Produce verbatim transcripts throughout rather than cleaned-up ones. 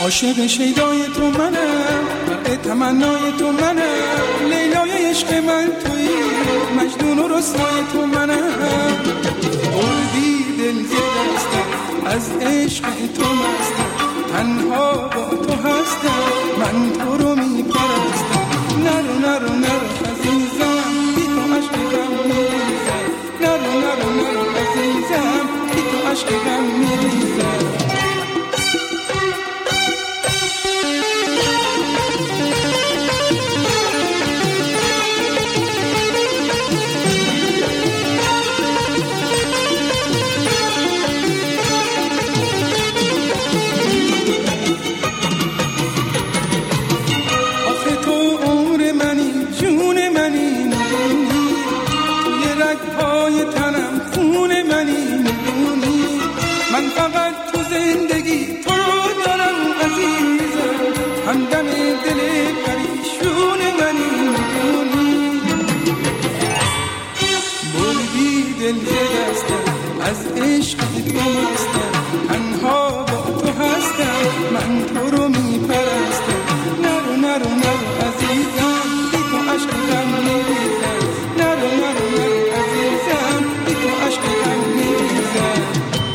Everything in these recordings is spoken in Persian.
عاشق شیدای تو منم، مرد تمنای تو منم، لیلای عشق من تویی، مجنون و رسوای تو منم. بردی دل ز دستم، از عشق تو مستم، تنها با تو هستم، من تو رو میپرستم. نرو نرو نرو عزیزم، بی تو عشق غم میریزم. نرو نرو نرو عزیزم، بی تو عشق غم میریزم. من فقط تو زندگی تو رو دارم عزیزم، همدم دل پریشون منی میدونی. بردی دل ز دستم، از عشق تو مستم، تنها با تو هستم، من تو رو میپرستم. نرو نرو نرو عزیزم، بی تو عشق غم میریزم. نرو نرو نرو عزیزم، بی تو عشق غم میریزم.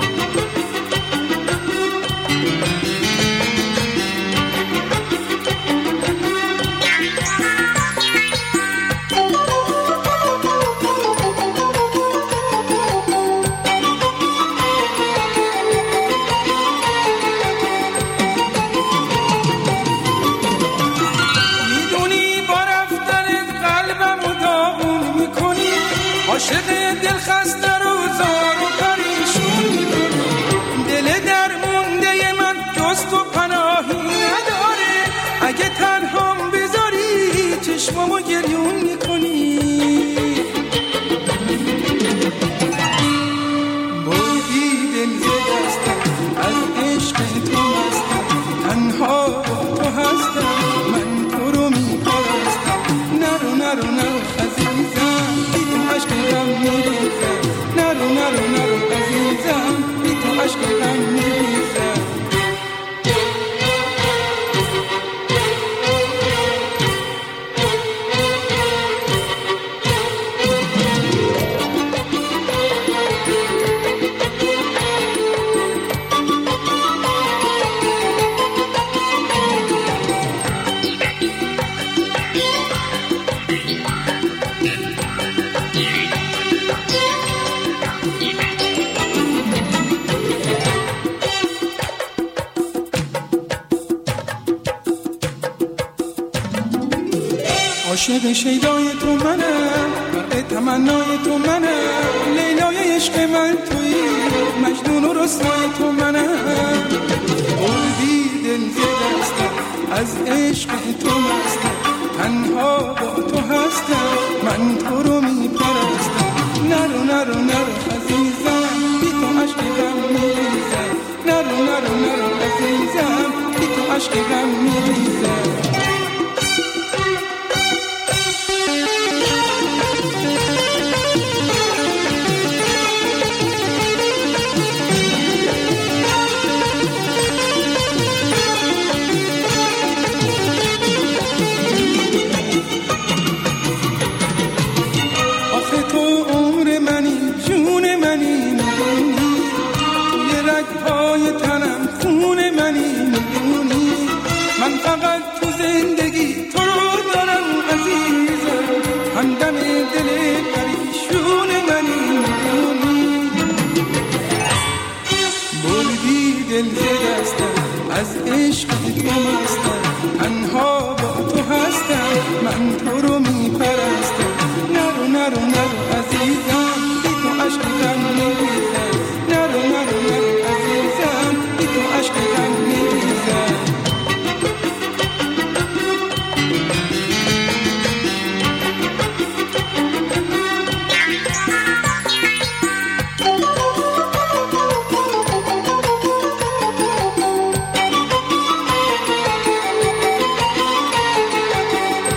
عاشق دل خسته رو زار و پریشون میکنی، دل درمونده من جز تو پناهی نداره. اگه تنهام بذاری چشمامو گریون میکنی. بردی دل ز دستم، از عشق تو مستم، تنها با تو هستم، من تو رو میپرستم. نرو نرو نرو عزیزم، عشق غم میریزم. نرو نرو نرو عزیزم، بی تو عشق غم میریزم. عاشق شیدای تو منم، مرد تمنای تو منم، لیلای عشق من تویی، مجنون و رسوای تو منم. بردی دل ز دستم، از عشق تو مستم، تنها با تو هستم، من تو رو میپرستم. نرو نرو نرو عزیزم، بی تو عشق غم میریزم. نرو نرو نرو عزیزم، بی تو عشق غم میریزم. من فقط تو زندگی تو رو دارم عزیزم، همدم دل پریشون منی میدونی. بردی دل ز دستم، از عشق تو مستم، تنها با تو هستم، من تو رو میپرستم. نرو نرو نرو عزیزم، بی تو عشق غم میریزم. نرو نرو نرو عزیزم، بی تو عشق غم میریزم.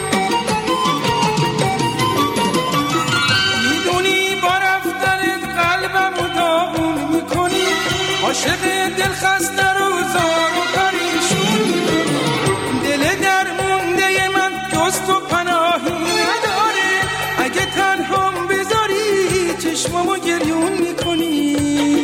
میدونی با رفتنت میدون میکنی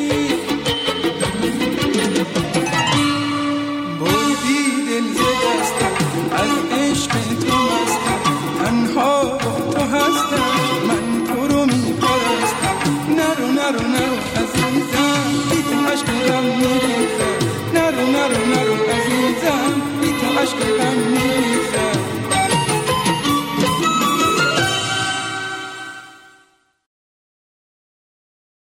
بردی دل ز دستم از عشق تو مستم تنها با تو هستم من تو رو میپرستم نرو نرو نرو عزیزم بی تو عشق غم میریزم نرو نرو نرو عزیزم بی تو عشق غم میریزم